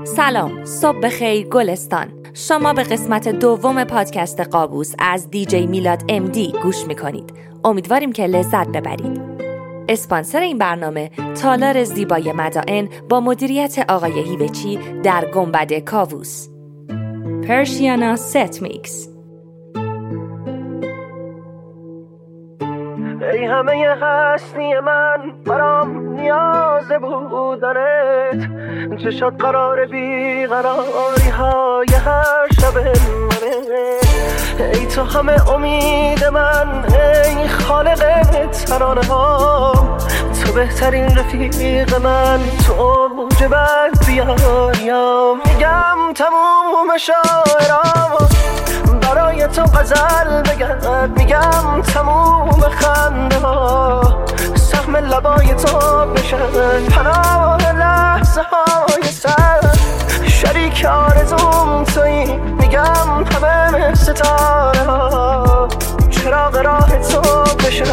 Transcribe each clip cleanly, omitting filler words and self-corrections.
سلام، صبح بخیر گلستان. شما به قسمت دوم پادکست قابوس از دیجی میلاد MD گوش میکنید. امیدواریم که لذت ببرید. اسپانسر این برنامه تالار زیبای مدائن با مدیریت آقای هیوچی در گنبد کاووس. پرشیانا ست میکس. ای همه هستی من، برام نیاز بودنت، چشات قرار بیقراری های هر شب منه. ای تو همه امید من، ای خالق ترانه ها، تو بهترین رفیق من، تو اوج بدبیاریم. میگم تموم شاعرام برای تو غزل بگم، میگم تموم خنده ها سهم لبای تو بشن، پناه لحظه های سر شریک آرزوم تویی. میگم همه ستاره ها چراغ راه تو بشن.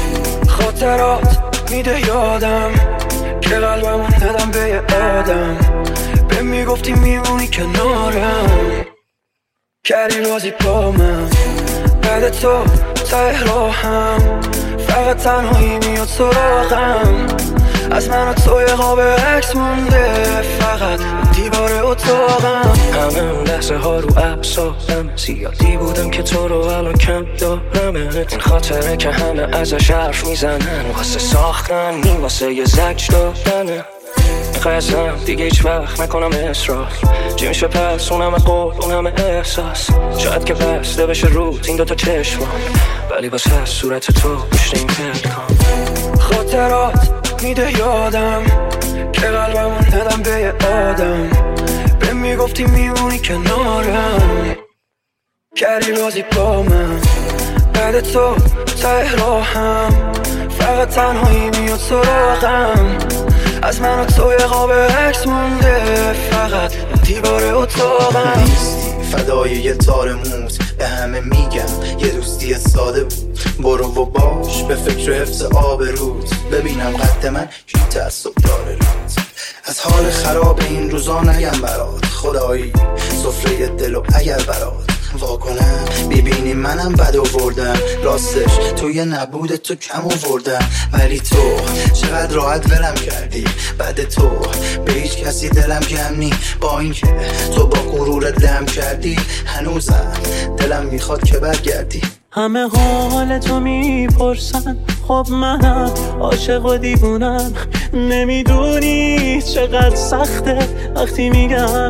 خاطرات میده یادم که قلبمون ندم به یه آدم، به میگفتی میمونی کنارم، کردی بازی با من. بعد تو ته راهم فقط تنهایی میاد سراغم، از من و تو یه قاب عکس مونده فقط دیوار اتاقم. همه اون لحظه ها رو اعصابم، زیادی بودم که تو رو الان کم دارمت. این خاطره که همه ازش حرف میزنن، واسه ساختن نی واسه یه زج دادنه. قسم دیگه هیچ وقت نکنم اصرار، چی میشه پس اونم قول اونم احساس. شاید که بسته بشه روت این دوتا چشمم، ولی باز هست صورت تو پشت این پلکام. خاطرات میده یادم که قلبمون ندم به یه آدم، به میگفتی میمونی کنارم، کردی بازی با من. بعد تو ته راهم فقط تنهایی میاد سراغم، از من و تو یه قاب عکس مونده فقط دیوار اتاقم. نیستی فدای یه تار موت، به همه میگم یه دوستی ساده بود. برو و باش به فکر حفظ آبروت، ببینم قد من چی تعصب داره روت. از حال خراب این روزا نگم برات، خدایی سفره دلو اگر برات واکنم. ببینی منم بد آوردم، راستش توی نبود تو کم آوردم، ولی تو چقدر راحت ولم کردی. بعد تو به هیچ کسی دلم کم نی، با اینکه تو با غرورت لم کردی، هنوزم دلم میخواد که برگردی. همه حال تو میپرسن، خب منم عاشق و دیوونم. نمیدونی چقدر سخته وقتی میگم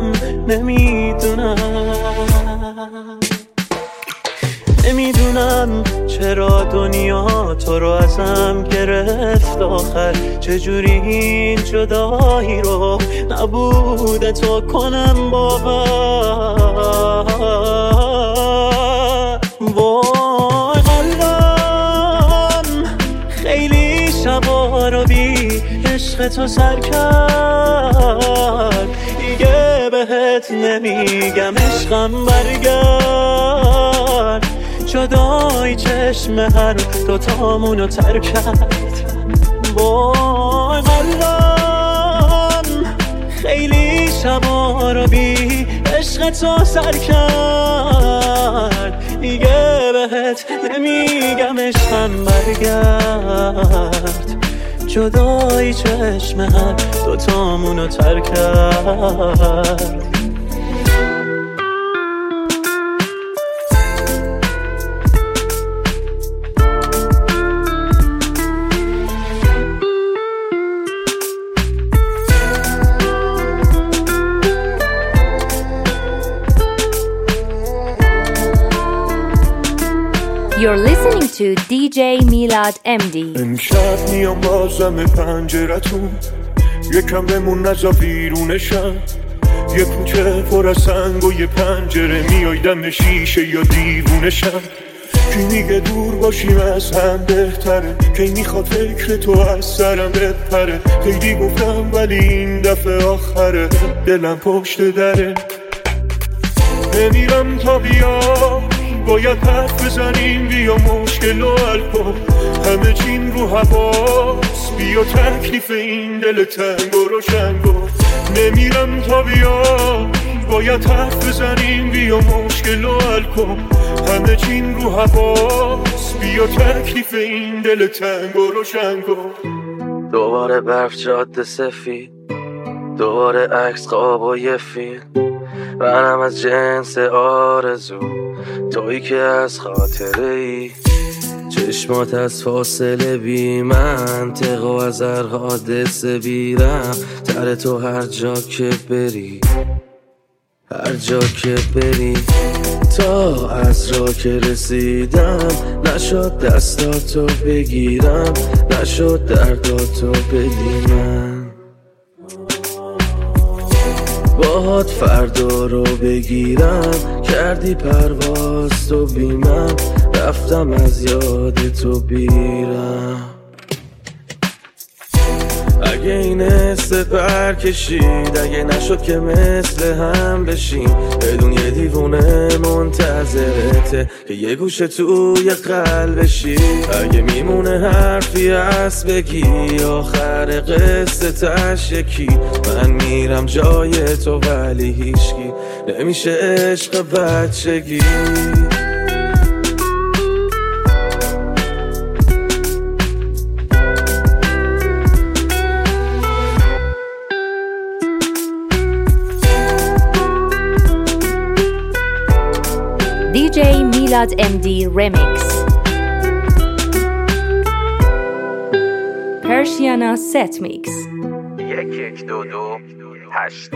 نمیدونم چرا دنیا تو رو ازم گرفت آخر، چجوری این جدایی رو نبوده تو کنم باور. وای قلبم خیلی شبا رو بی عشق تو سر کرد، دیگه بهت نمیگم عشقم برگرد. جدای چشم هر دوتامونو تر کرد. وای قلبم خیلی شبا رو بی عشق تو سر کرد، دیگه بهت نمیگم عشقم برگرد. جدای چشم هر دوتامونو تر کرد. You're listening to DJ میلاد MD. امشب میام بازم پنجرتون، یکم بمون نزا بیرونشم. یه کوچه پر از سنگ و یه پنجره، میای دم شیشه یا دیوونشم. کی میگه دور باشیم از هم بهتره، کی میخواد فکر تو از سرم بپره. خیلی گفتم ولی این دفعه آخره، دلم پشت دره. نمیرم تا بیام، باید حرف بزنیم، بیا مشکل و حل کن. همه چیم رو هواست، بیا تکلیف این دل تنگ و روشن کن. نمیرم تا بیا باید حرف بزنیم، بیا مشکل رو حل کن، همه چین رو حواس، بیا تکلیف این دل تنگ و روشن کن. دوباره برف جاده سفید، دوباره عکس خواب و یه فیلم، منم از جنس آرزو، تویی که از خاطره ای، چشمات از فاصله بی منطق و از هر حادثه بیرم تر تو هر جا که بری، هر جا که بری. تا از راه که رسیدم نشد دستاتو بگیرم، نشد درداتو بدیمم، باهات فردا رو بگیرم، کردی پرواز تو بی من، رفتم از یاد تو بیرم. اگه این استپر کشید، اگه نشد که مثل هم بشیم، بدون یه دیوونه منتظرته که یه گوشه توی قلبشی، اگه میمونه حرفی هست بگی، آخر قصه تش یکی، من میرم جای تو ولی هیچکی نمیشه عشق بچگی. DJ میلاد MD Remix Persiana Set Mix 1122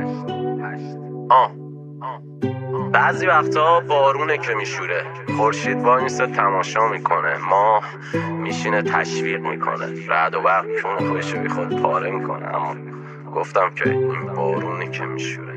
بعضی وقتا بارونه که میشوره، خورشید وایسته تماشا میکنه، ماه میشینه تشویق میکنه، رعد و برق کون خودشو بی خود پاره میکنه، اما گفتم که این بارونه که میشوره.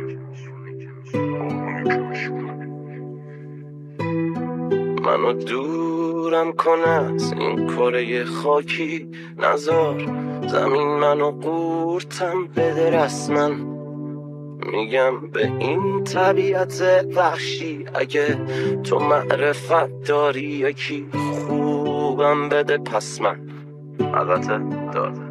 منو دورم کنه از این کره خاکی، نزار زمین منو قورتم بده رسمن، میگم به این طبیعت وحشی، اگه تو معرفت داری یکی خوبم بده پس من البته داره.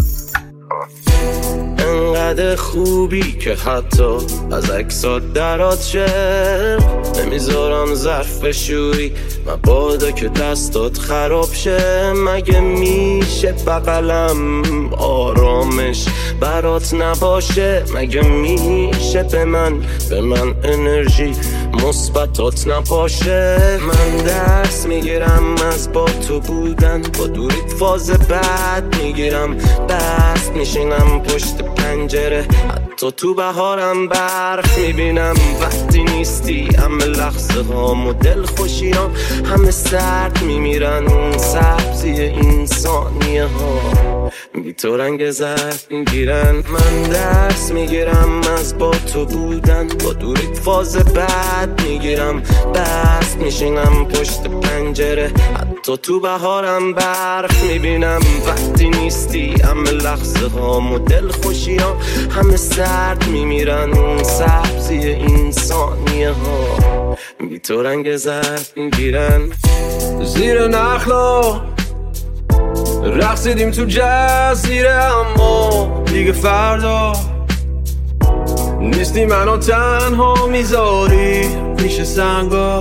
انقدر خوبی که حتی از عکسات درات شه، نمیذارم ظرف بشوری مبادا که دستات خراب شه، مگه میشه بغلم آرامش برات نباشه، مگه میشه به من انرژی مثبتات نباشه. من درس میگیرم از با تو بودن، با دوریت فاز بعد میگیرم بست، میشینم پشت پنجره حتی تو بهارم برف میبینم، وقتی نیستی همه لحظه هام و دل خوشیام همه سرد میمیرن، سبزی این ثانیه ها بی تو رنگ زرد میگیرن. من درس میگیرم از با تو بودن، با دوریت فاز بعد میگیرم بست، میشینم پشت پنجره حتی تو بهارم برف میبینم، وقتی نیستی همه لحظه هام و دل خوشیام همه سرد میمیرن، سبزی این ثانیه ها بی تو رنگ زرد میگیرن. زیر نخلا رقصیدیم تو جزیره، اما دیگه فردا نیستی منو تنها میذاری پیش سنگا،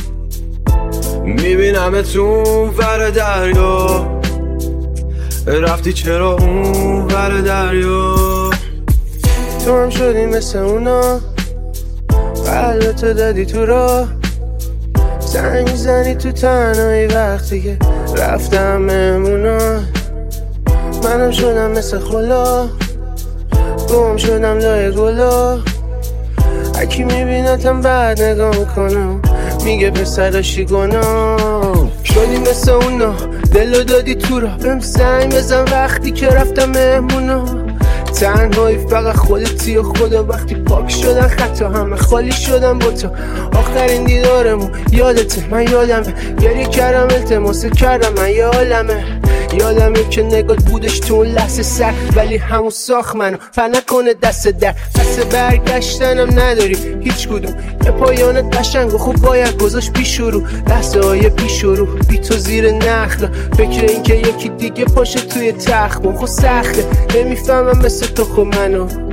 میبینم تو ور دریا، رفتی چرا اون ور دریا. تو هم شدی مثل اونا، قلبتو دادی تو راه، زنگ زنی تو تنهایی وقتی که رفتم مهمونا، منم شدم مثل خلا، گم شدم لای گلا، اکی میبینتم بعد نگاه میکنم میگه پسر داشتی گناه، شدی مثل اونا دلو دادی تو را، بهم زنگ بزن وقتی که رفتم مهمونا، تنهایی فقط خودتی و خدا، وقتی پاک شدن خطا همه خالی شدن با تو، آخرین دیدارمون یادته من یادمه، گریه کردم التماس کردم من یادمه که نگات بودش تو اون لحظه سر، ولی همون ساخت منو پر نکنه دست در، پس برگشتنم نداریم هیچ کدوم، یه پایانت قشنگ و خوب باید گذاشت پیش رو، لحظه های پیش رو بی تو زیر نخلا، فکر این که یکی دیگه پاشه توی تخت خود سخته، نمیفهمم مثل تو خب منو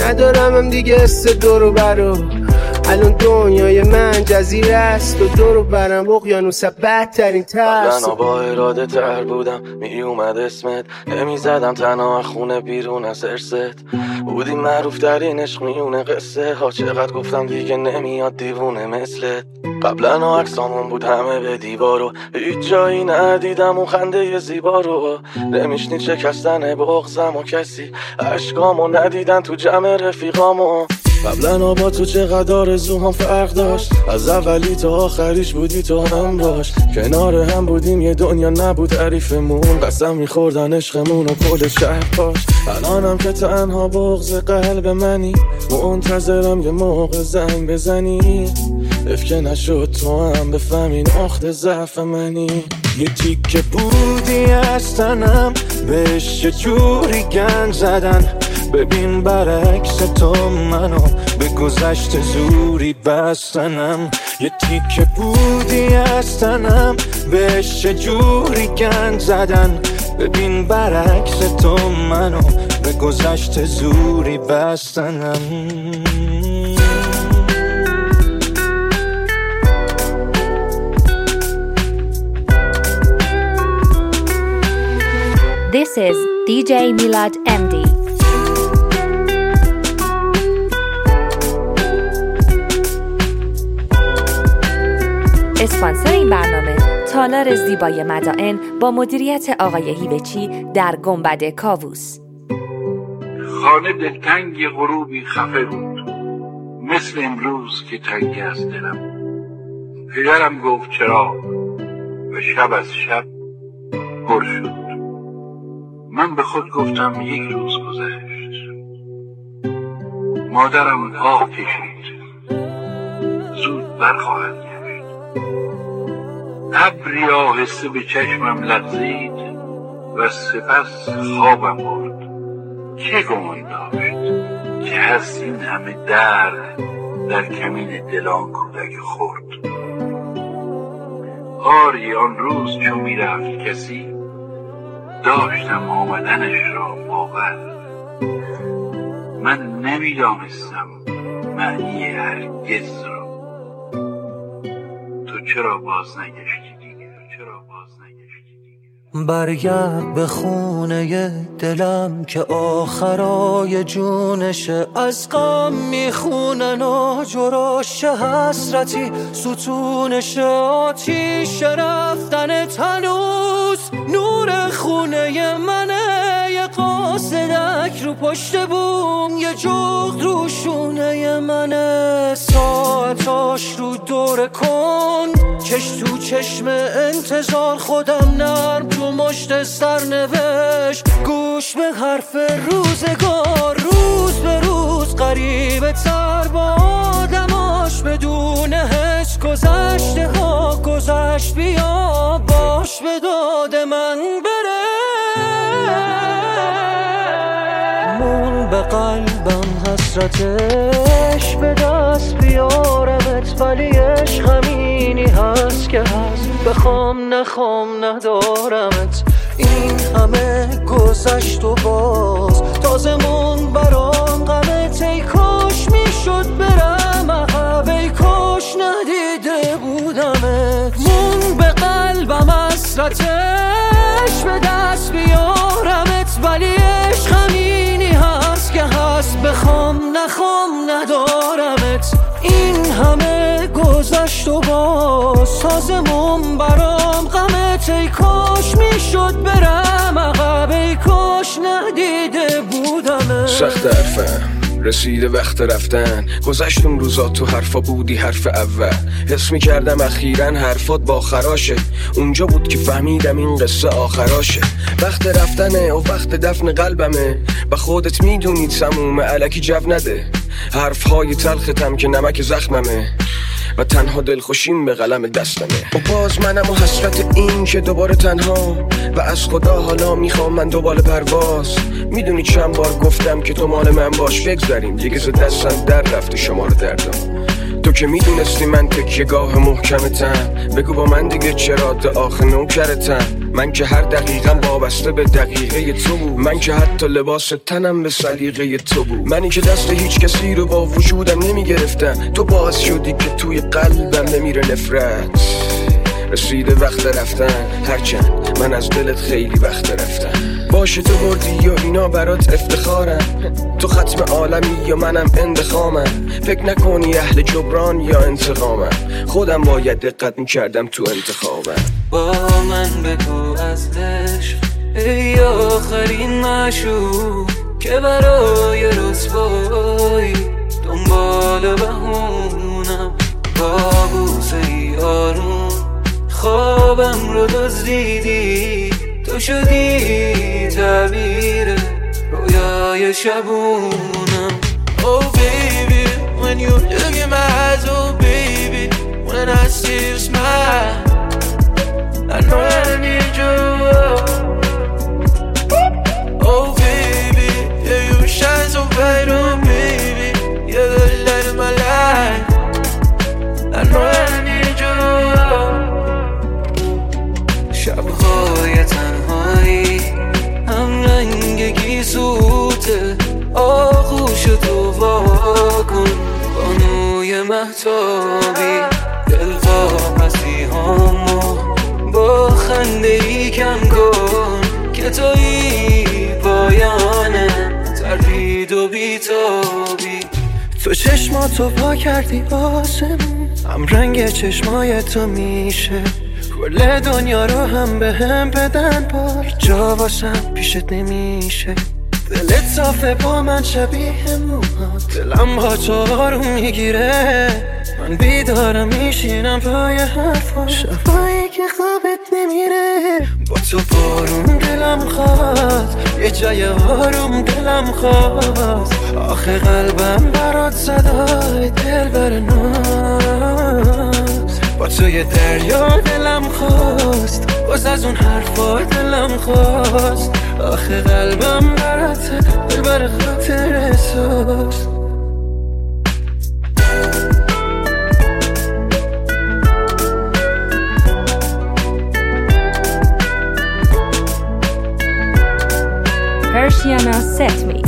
ندارم هم دیگه حس دورو برو. الان دنیای من جزیره است و دورو برم اقیانوس بدترین ترس. قبلا با اراده تر بودم می اومد اسمت، نمی زدم تنها خونه بیرون از ارست. بودی معروف ترین عشق میونه قصه ها، چقدر گفتم دیگه نمیاد دیوونه مثلت. قبلا عکسامون بود همه به دیوارو، هیچ جایی ندیدم اون خنده زیبا رو. نمیشنید شکستن بغضم و کسی عشقامو ندیدن تو جمع رفیقامو. قبلا با تو چقدر آرزوهام فرق داشت، از اولی تا آخریش بودی تو هم باش. کنار هم بودیم یه دنیا نبود تعریفمون، قسم میخوردن عشقمون و کل شهر پاش. الانم که تنها بغض قلب منی، منتظرم یه موقع زنگ بزنی. افکه نشد تو هم بفهمی نقطه ضعف منی. یه تیکه بودی از تنم، بهش یه جوری گند زدن. ببین برعکس تو منو به گذشت زوری بستنم. یه تیکه بودی از تنم، بهش یه جوری گند زدن. ببین برعکس تو منو به گذشت زوری بستنم. This is DJ Milad MD. اسپانسر این برنامه تالار زیبای مدائن با مدیریت آقای هیوچی در گنبد کاووس. خانه دلتنگ غروبی خفه بود، مثل امروز که تنگ از دلم. پدرم گفت چرا و شب از شب پر شد. من به خود گفتم یک روز گذشت. مادرم آه کشید، زود برخواهد گشت. ابری آهسته به چشمم لرزید و سپس خوابم برد. چه گمان داشت که هست این همه درد در کمین دلان کودک خورد. آری آن روز چون می رفت کسی، داشتم آمدنش را باور. من نمیدانستم معنی هرگز را. تو چرا باز نگشتی دیگه؟ برگرد به خونه دلم که آخرای جونشه. از غم میخونن آجراش حسرتی ستونشه. آتیش رفتن تنوز نور خونه منه. یه قاصدک رو پشت بوم، یه جغد رو شونه منه. ساعتاش رو دور کن، چش تو چشم انتظار. خودم نرم تو مشت سرنوشت، گوش به حرف روزگار. روز به روز قریب تر با آدماش، بدون حس گذشته ها گذشت. بیا باش به داد من بره. مون به قلبم حسرتش، به دست بیارمت ولی عشق همینی هست که هست. بخوام نخوام ندارمت. این همه گذشت و باز تازه مون برام غمت. ای کاش میشد برم عقب، ای کاش ندیده بودمت. مون به قلبم حسرتش، به دست بیارمت ولی عشق همینی هست که هست. بخوام نخوام ندارمت. این همه گذشت و باز تازمون برام غمت. ای کاش میشد برم عقب، ای کاش ندیده بودمت. سخت حرفم رسیده وقت رفتن. گذشت اون روزا تو حرفا بودی حرف اول. حس میکردم اخیراً حرفات با خراشه. اونجا بود که فهمیدم این قصه آخراشه. وقت رفتنه و وقت دفن قلبمه. با خودت میدونید سموم الکی جو نده. حرفهای تلختم که نمک زخممه و تنها دلخوشیم به قلم دستمه. و باز منم و حسرت این که دوباره تنها و از خدا حالا میخوام من دوباره پرواز. میدونی چند بار گفتم که تو مال من باش، بگذاریم دیگه ز دستم در رفته شمار دردم. تو که میدونستی من تکیه‌گاه محکمتم، بگو با من دیگه چرا تا آخر نوکرتم. من که هر دقیقم وابسته به دقیقه تو بود، من که حتی لباس تنم به سلیقه تو بود. منی که دست هیچ کسی رو با وجودم نمیگرفتم، تو باعث شدی که توی قلبم نمیره نفرت. رسیده وقت رفتن، هرچند من از دلت خیلی وقت رفتم. باشه تو بردی یا اینا برات افتخارم، تو ختم عالمی یا منم اندخامم. فکر نکنی اهل جبران یا انتقامم، خودم باید دقت میکردم تو انتخابم. با من بگو از عشق ای آخرین معشوق که برای رسوایی دنبال بهونم. کابوس ای آروم خوابم رو دزدیدی، تو شدی تعبیر رویای شبونم. Oh baby, when you look in my eyes, oh baby, when I see you smile, I know I need you. Oh baby, yeah you shine so bright, oh baby, you're the light of my life. I know I need you. شبهای تنهایی هم رنگ گیسوته، آغوش تو واکن بانوی مهتابی. دل واپسی همو با خنده ای کم کن که تویی پایانه تردید و بیتابی. تو چشماتو پا کردی آسمون، هم رنگ چشمای تو میشه کل دنیا رو هم به هم بدن بار. جا واسم پیشت نمیشه، دلت صافه با من شبیه موهات. دلم با تو آروم میگیره، من بیدارم میشینم پای حرفات. شبایی که خوابت نمیره با تو بارون دلم خواست، یه جای آروم دلم خواست. آخه قلبم برات صدای دل بر ناز. با تو یه دریا دلم خواست، باز از اون حرفا دلم خواست. آخه قلبم برات دل بر خاطر احساس. Persiana Set Mix.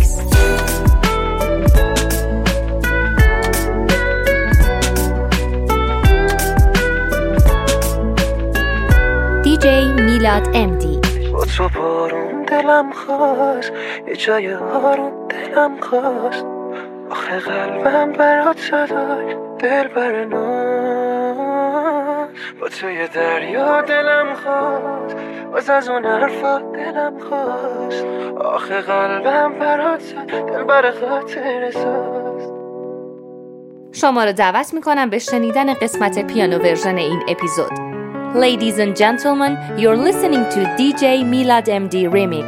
DJ میلاد MD. با تو بارون دلم خواست، یه جای آروم دلم خواست. آخه قلبم برات صدای دل بر ناز. با تو یه دریا دلم خواست، باز از اون حرفا دلم خواست. آخه قلبم برات دل بر خاطر ساز. شما رو دعوت میکنم به شنیدن قسمت پیانو ورژن این اپیزود. Ladies and gentlemen, you're listening to DJ Milad MD Remix.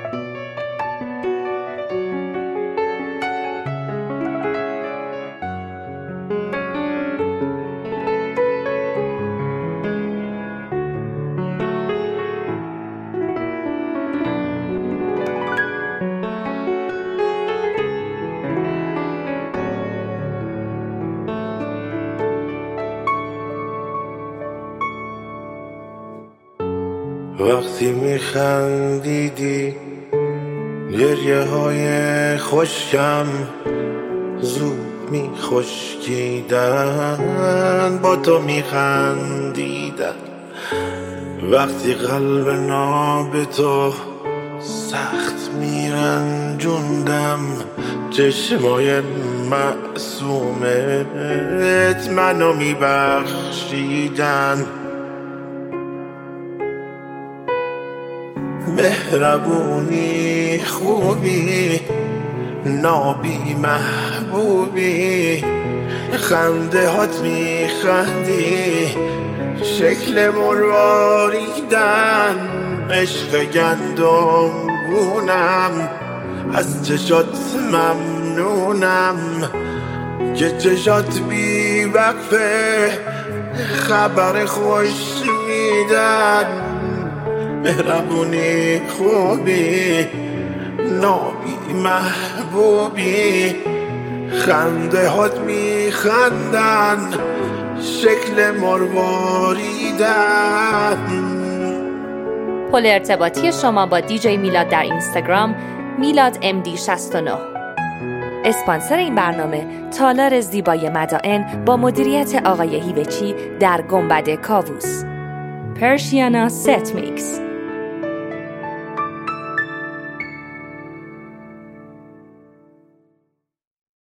وقتی میخندیدی گریه های خشکم زود میخشکیدن، با تو میخندیدن. وقتی قلب ناب تو سخت میرنجوندم، چشمای معصومت منو میبخشیدن. مهربونی خوبی نابی محبوبی، خنده هات میخندی شکل مرواریدن. عشق گندم گونم از چشات ممنونم که چشات بی وقفه خبر خوش میدن. مهربونی خوبی نابی محبوبی خنده هات میخندن شکل مرواریدن. پل ارتباطی شما با دیجی میلاد در اینستاگرام میلاد MD69. اسپانسر این برنامه تالار زیبای مدائن با مدیریت آقای هیوچی در گنبد کاووس. پرشیانا ست میکس.